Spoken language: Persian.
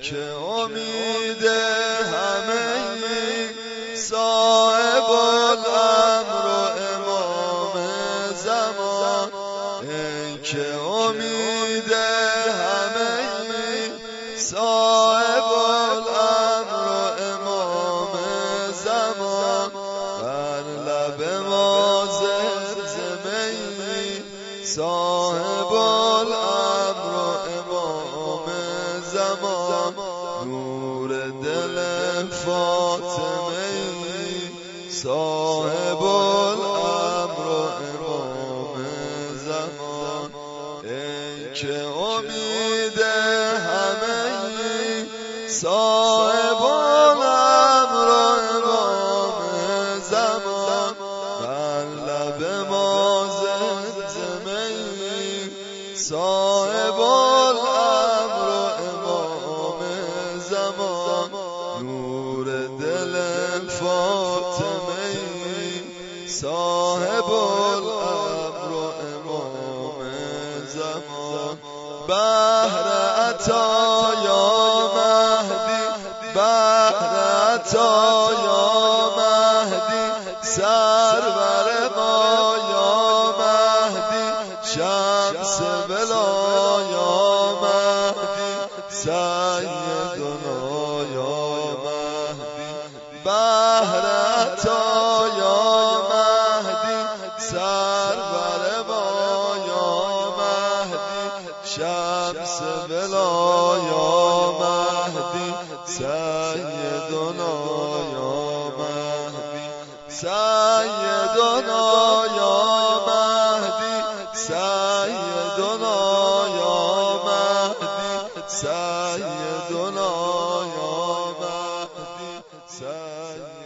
که امید همه صاحب الامر و امام زمان، ای که امید همه صاحب الامر و امام زمان، بر لب ما زمزمه صاحب الامر و امام زمان، نور دل فاطمه صاحب الامر و امام زمان، ای که امید همه صاحب الامر و امام زمان، بر لب ما زمزمه صاحب الامر و امام زمان، نور دل فاطمه صاحب الامر و امام زمان، بهر عطا یا مهدی، بهر عطا یا مهدی، سرور ما یا مهدی، شمس بلا یا مهدی، سیدنا یا مهدی، بهر عطا یا مهدی، سرور ما یا مهدی، شمس بلا یا مهدی، سیدنا یا مهدی، سیدنا یا مهدی، سیدنا یا مهدی، سیدنا یا مهدی،